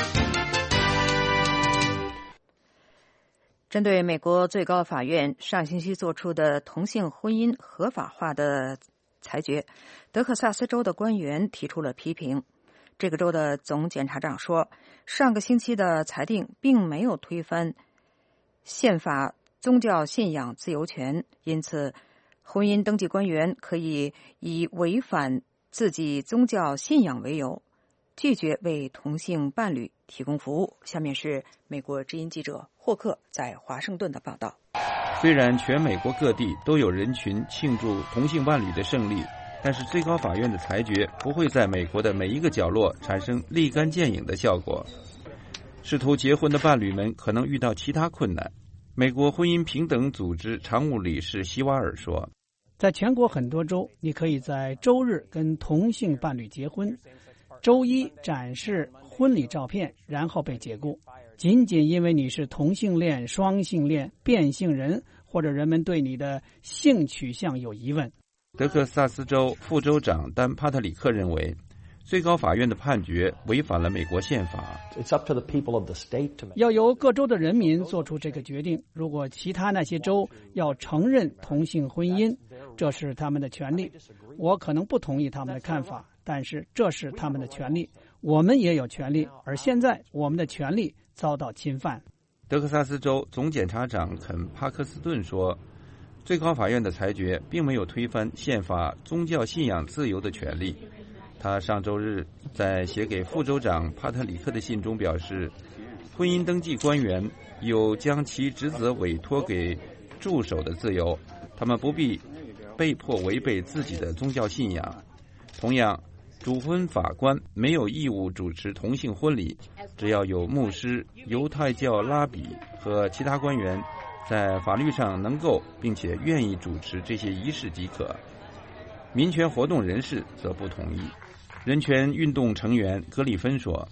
针对美国最高法院上星期做出的同性婚姻合法化的裁决，德克萨斯州的官员提出了批评。这个州的总检察长说，上个星期的裁定并没有推翻宪法宗教信仰自由权，因此婚姻登记官员可以以违反自己宗教信仰为由，拒绝为同性伴侣提供服务。下面是美国之音记者霍克在华盛顿的报道。 虽然全美国各地都有人群庆祝同性伴侣的胜利，但是最高法院的裁决不会在美国的每一个角落产生立竿见影的效果。试图结婚的伴侣们可能遇到其他困难。美国婚姻平等组织常务理事希瓦尔说， 在全国很多州，你可以在周日跟同性伴侣结婚，周一展示婚礼照片，然后被解雇，仅仅因为你是同性恋、双性恋、变性人，或者人们对你的性取向有疑问。 德克萨斯州副州长丹·帕特里克认为，最高法院的判决违反了美国宪法。 要由各州的人民做出这个决定。如果其他那些州要承认同性婚姻，这是他们的权利。我可能不同意他们的看法，但是这是他们的权利。我们也有权利，而现在我们的权利遭到侵犯。 德克萨斯州总检察长肯·帕克斯顿说，最高法院的裁决并没有推翻宪法宗教信仰自由的权利。他上周日在写给副州长帕特里克的信中表示，婚姻登记官员有将其职责委托给助手的自由，他们不必被迫违背自己的宗教信仰。同样，主婚法官没有义务主持同性婚礼，只要有牧师、犹太教拉比和其他官员在法律上能够并且愿意主持这些仪式即可。民权活动人士则不同意。人权运动成员格里芬说，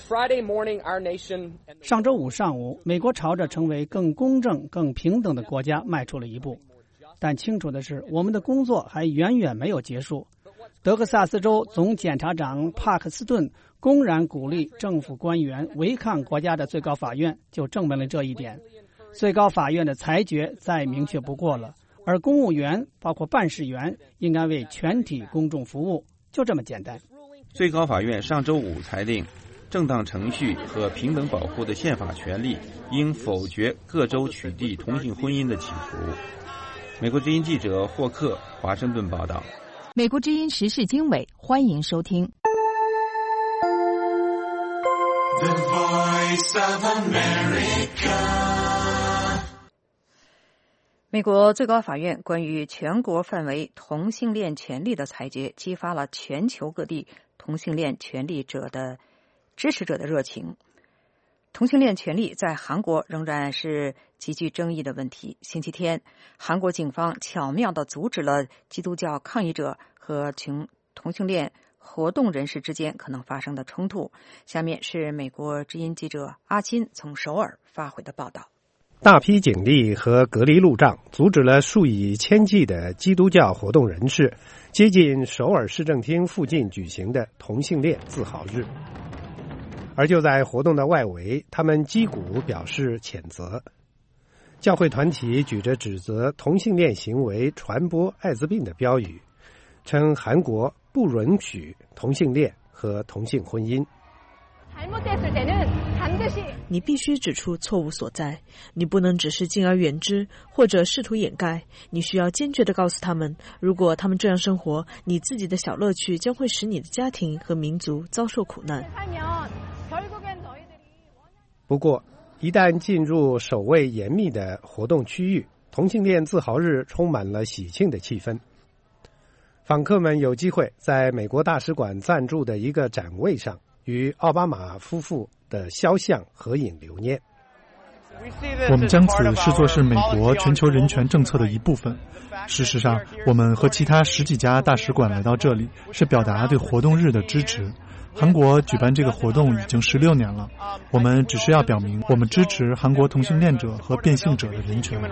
上周五上午，美国朝着成为更公正、更平等的国家迈出了一步。但清楚的是，我们的工作还远远没有结束。德克萨斯州总检察长帕克斯顿公然鼓励政府官员违抗国家的最高法院，就证明了这一点。最高法院的裁决再明确不过了，而公务员，包括办事员，应该为全体公众服务，就这么简单。 最高法院上周五裁定，正当程序和平等保护的宪法权利应否决各州取缔同性婚姻的企图。美国之音记者霍克，华盛顿报道。 美国之音时事经纬，欢迎收听。The Voice of America。美国最高法院关于全国范围同性恋权利的裁决，激发了全球各地同性恋权利者的支持者的热情。同性恋权利在韩国仍然是极具争议的问题。星期天，韩国警方巧妙地阻止了基督教抗议者和同性恋活动人士之间可能发生的冲突。下面是美国之音记者阿金从首尔发回的报道。 大批警力和隔离路障阻止了数以千计的基督教活动人士接近首尔市政厅附近举行的同性恋自豪日。而就在活动的外围，他们击鼓表示谴责。教会团体举着指责同性恋行为传播艾滋病的标语，称韩国不允许同性恋和同性婚姻。 你必须指出错误所在，你不能只是敬而远之或者试图掩盖，你需要坚决地告诉他们，如果他们这样生活，你自己的小乐趣将会使你的家庭和民族遭受苦难。 不过，一旦进入守卫严密的活动区域，同性恋自豪日充满了喜庆的气氛。访客们有机会在美国大使馆赞助的一个展位上与奥巴马夫妇的肖像合影留念。 我们将此视作是美国全球人权政策的一部分。事实上，我们和其他10几家大使馆来到这里，是表达对活动日的支持。韩国举办这个活动已经16年了，我们只是要表明我们支持韩国同性恋者和变性者的人权。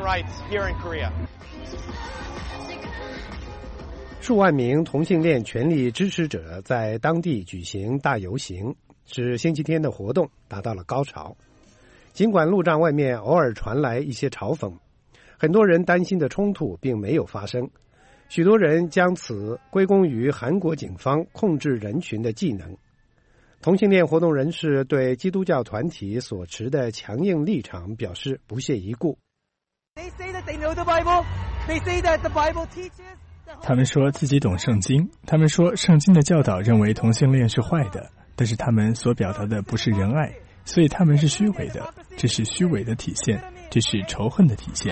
数万名同性恋权利支持者在当地举行大游行，使星期天的活动达到了高潮。尽管路障外面偶尔传来一些嘲讽，很多人担心的冲突并没有发生。许多人将此归功于韩国警方控制人群的技能。同性恋活动人士对基督教团体所持的强硬立场表示不屑一顾。 他们说自己懂圣经，他们说圣经的教导认为同性恋是坏的，但是他们所表达的不是仁爱，所以他们是虚伪的，这是虚伪的体现，这是仇恨的体现。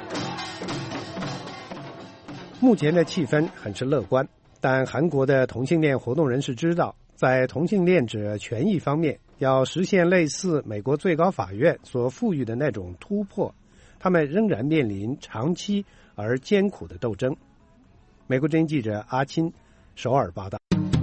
目前的气氛很是乐观，但韩国的同性恋活动人士知道，在同性恋者权益方面，要实现类似美国最高法院所赋予的那种突破，他们仍然面临长期而艰苦的斗争。美国之音记者阿钦首尔报道。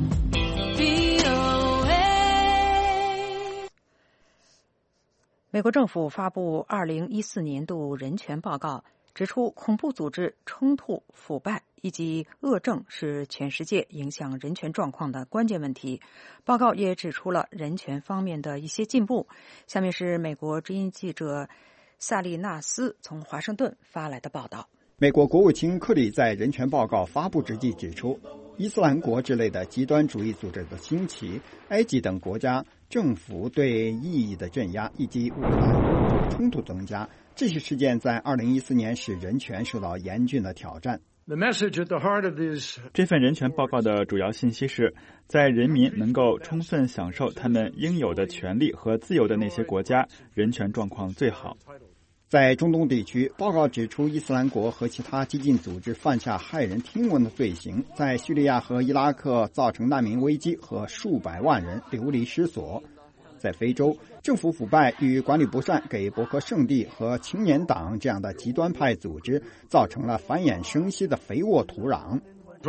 美国政府发布2014年度人权报告，指出恐怖组织、冲突、腐败以及恶政是全世界影响人权状况的关键问题。报告也指出了人权方面的一些进步。下面是美国之音记者萨利纳斯从华盛顿发来的报道。 美国国务卿克里在人权报告发布之际指出，伊斯兰国之类的极端主义组织的兴起，埃及等国家政府对异议的镇压，以及武装冲突增加，这些事件在2014年使人权受到严峻的挑战。 这份人权报告的主要信息是，在人民能够充分享受他们应有的权利和自由的那些国家，人权状况最好。 在中东地区，报告指出，伊斯兰国和其他激进组织犯下骇人听闻的罪行，在叙利亚和伊拉克造成难民危机和数百万人流离失所。在非洲，政府腐败与管理不善给博克圣地和青年党这样的极端派组织造成了繁衍生息的肥沃土壤。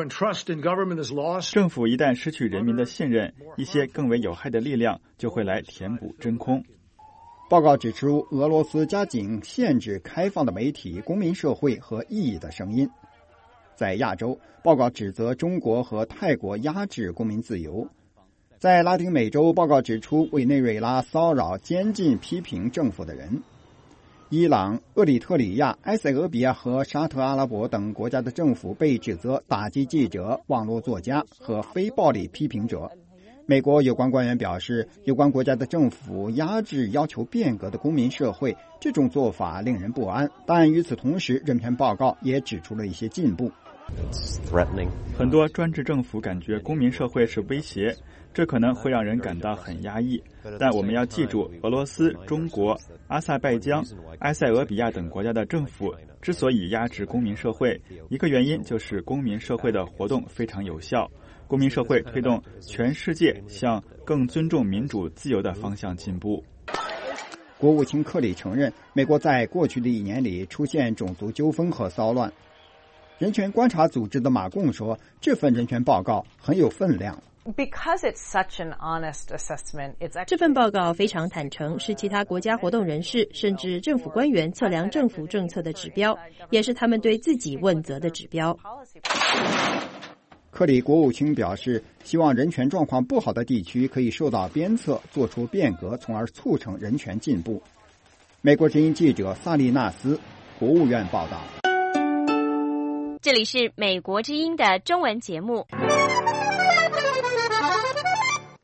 政府一旦失去人民的信任，一些更为有害的力量就会来填补真空。 报告指出，俄罗斯加紧限制开放的媒体、公民社会和异议的声音。在亚洲，报告指责中国和泰国压制公民自由。在拉丁美洲，报告指出委内瑞拉骚扰、监禁、批评政府的人。伊朗、厄立特里亚、埃塞俄比亚和沙特阿拉伯等国家的政府被指责打击记者、网络作家和非暴力批评者。美国有关官员表示，有关国家的政府压制要求变革的公民社会，这种做法令人不安。但与此同时，人权报告也指出了一些进步。 很多专制政府感觉公民社会是威胁，这可能会让人感到很压抑。但我们要记住，俄罗斯、中国、阿塞拜疆、埃塞俄比亚等国家的政府之所以压制公民社会，一个原因就是公民社会的活动非常有效。公民社会推动全世界向更尊重民主自由的方向进步。 国务卿克里承认，美国在过去的1年里出现种族纠纷和骚乱。人权观察组织的马贡说，这份人权报告很有分量。 这份报告非常坦诚，是其他国家活动人士甚至政府官员测量政府政策的指标，也是他们对自己问责的指标。 克里国务卿表示，希望人权状况不好的地区可以受到鞭策，做出变革，从而促成人权进步。美国之音记者萨利纳斯，国务院报道。 这里是美国之音的中文节目。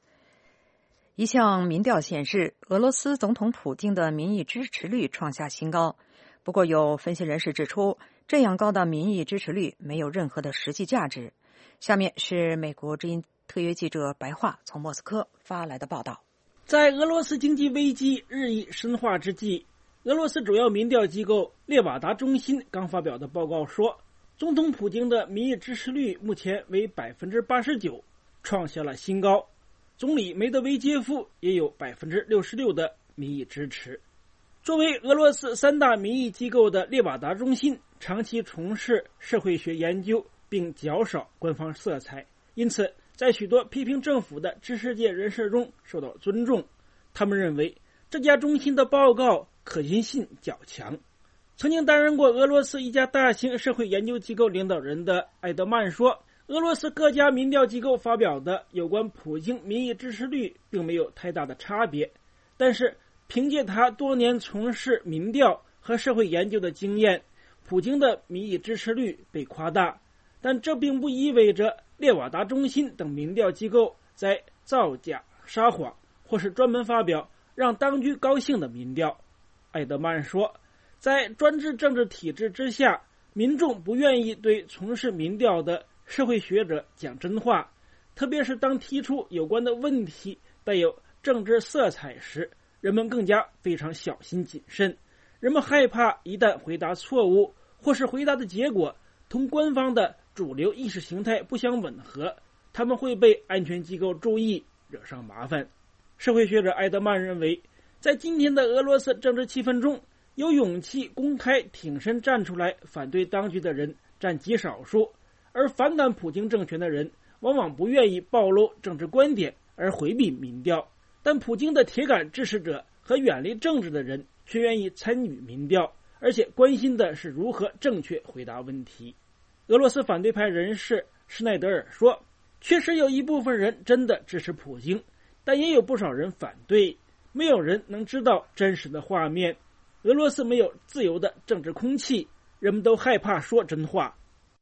一项民调显示，俄罗斯总统普京的民意支持率创下新高。不过，有分析人士指出，这样高的民意支持率没有任何的实际价值。下面是美国之音特约记者白桦从莫斯科发来的报道。 在俄罗斯经济危机日益深化之际，俄罗斯主要民调机构列瓦达中心刚发表的报告说，总统普京的民意支持率目前为 89%， 创下了新高。总理梅德韦杰夫也有 66% 的民意支持。作为俄罗斯3大民意机构的列瓦达中心长期从事社会学研究，并较少官方色彩，因此在许多批评政府的知识界人士中受到尊重。他们认为这家中心的报告可信性较强。曾经担任过俄罗斯一家大型社会研究机构领导人的埃德曼说，俄罗斯各家民调机构发表的有关普京民意支持率并没有太大的差别，但是凭借他多年从事民调和社会研究的经验，普京的民意支持率被夸大。但这并不意味着列瓦达中心等民调机构在造假、撒谎，或是专门发表让当局高兴的民调。埃德曼说，在专制政治体制之下，民众不愿意对从事民调的社会学者讲真话，特别是当提出有关的问题带有政治色彩时，人们更加非常小心谨慎。人们害怕一旦回答错误，或是回答的结果同官方的主流意识形态不相吻合，他们会被安全机构注意，惹上麻烦。社会学者埃德曼认为，在今天的俄罗斯政治气氛中，有勇气公开挺身站出来反对当局的人占极少数，而反感普京政权的人往往不愿意暴露政治观点而回避民调，但普京的铁杆支持者和远离政治的人却愿意参与民调，而且关心的是如何正确回答问题。俄罗斯反对派人士施耐德尔说，确实有一部分人真的支持普京，但也有不少人反对。没有人能知道真实的画面。俄罗斯没有自由的政治空气，人们都害怕说真话。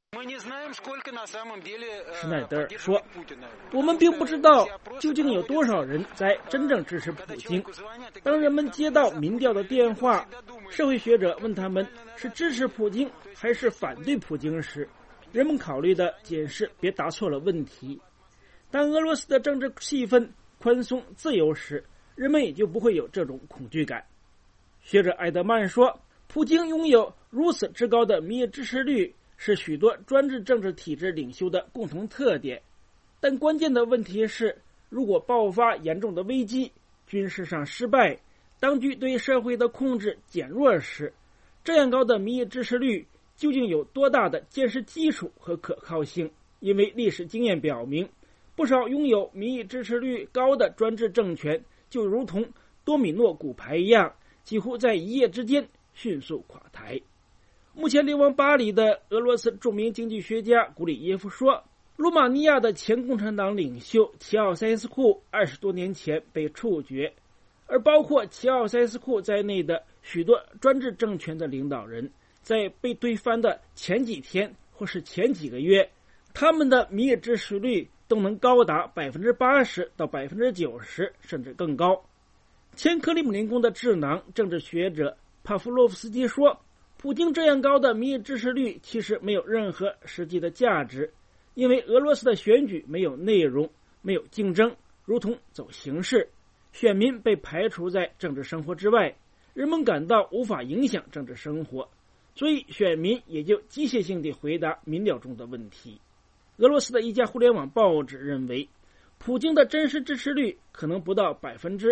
施耐德尔说，我们并不知道究竟有多少人在真正支持普京。当人们接到民调的电话，社会学者问他们是支持普京还是反对普京时，人们考虑的仅是别答错了问题。当俄罗斯的政治气氛宽松自由时，人们也就不会有这种恐惧感。学者埃德曼说，普京拥有如此之高的民意支持率是许多专制政治体制领袖的共同特点，但关键的问题是，如果爆发严重的危机，军事上失败，当局对社会的控制减弱时，这样高的民意支持率究竟有多大的坚实基础和可靠性？因为历史经验表明，不少拥有民意支持率高的专制政权就如同多米诺骨牌一样，几乎在一夜之间迅速垮台。目前流亡巴黎的俄罗斯著名经济学家古里耶夫说，罗马尼亚的前共产党领袖齐奥塞斯库20多年前被处决，而包括齐奥塞斯库在内的许多专制政权的领导人，在被推翻的前几天或是前几个月，他们的民意支持率都能高达 80% 到 90%， 甚至更高。前克里姆林宫的智囊政治学者帕夫洛夫斯基说，普京这样高的民意支持率其实没有任何实际的价值，因为俄罗斯的选举没有内容，没有竞争，如同走形式，选民被排除在政治生活之外，人们感到无法影响政治生活，所以选民也就机械性地回答民调中的问题。俄罗斯的一家互联网报纸认为，普京的真实支持率可能不到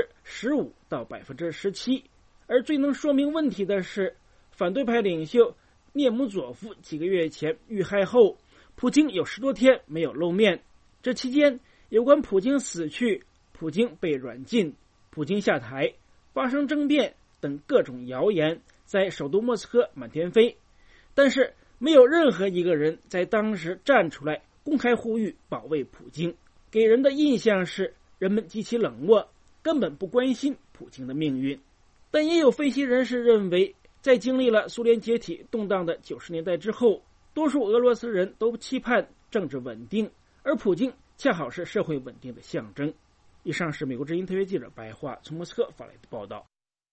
15% 到 17%， 而最能说明问题的是，反对派领袖涅姆佐夫几个月前遇害后，普京有10多天没有露面。这期间，有关普京死去、普京被软禁、普京下台、发生政变等各种谣言在首都莫斯科满天飞，但是没有任何一个人在当时站出来公开呼吁保卫普京，给人的印象是人们极其冷漠，根本不关心普京的命运。但也有分析人士认为，在经历了苏联解体动荡的90年代之后，多数俄罗斯人都期盼政治稳定，而普京恰好是社会稳定的象征。 以上是美国之音特约记者白桦从莫斯科发来的报道。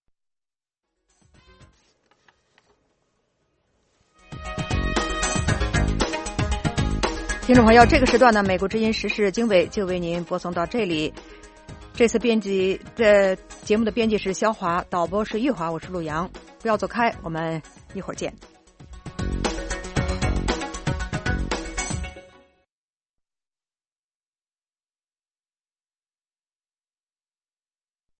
听众朋友，这个时段呢，美国之音时事经纬就为您播送到这里。这次节目的编辑是肖华，导播是玉华，我是陆阳。不要走开，我们一会儿见。